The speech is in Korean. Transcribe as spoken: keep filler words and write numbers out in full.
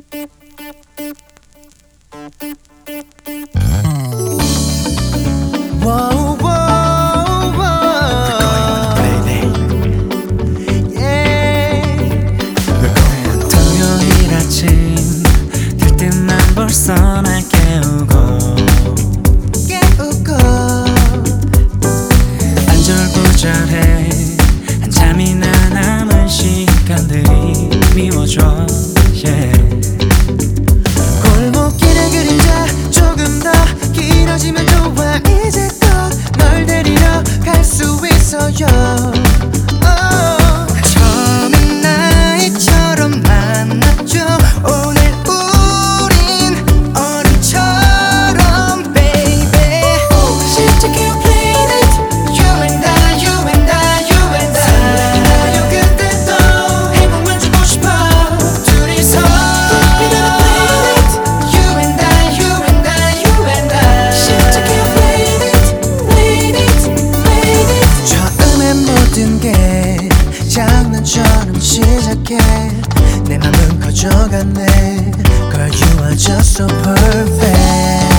Whoa, whoa, whoa. Yeah. 토요일 아침 들 때만 벌써 날 깨우고 깨우고 안절부절해 한참이나 남은 시간들이 미워져. yeah. 골목길의 그림자 조금 더 길어지면 좋아. 이제껏 널 데리러 갈 수 있어요. oh. 처음엔 나이처럼 만났죠. 오늘 우린 어른처럼 baby. 실제 can't play it. You and I, you and I, you and I. 설레나요 그때도 행복만 주고 싶어. 둘이서 We gonna play it. You and I, you and I, you and I. 실제 can't play it, play it, play it. 처음엔 모든 게 장난처럼 시작해. 내 맘은 커져가네. Girl, you are just so perfect.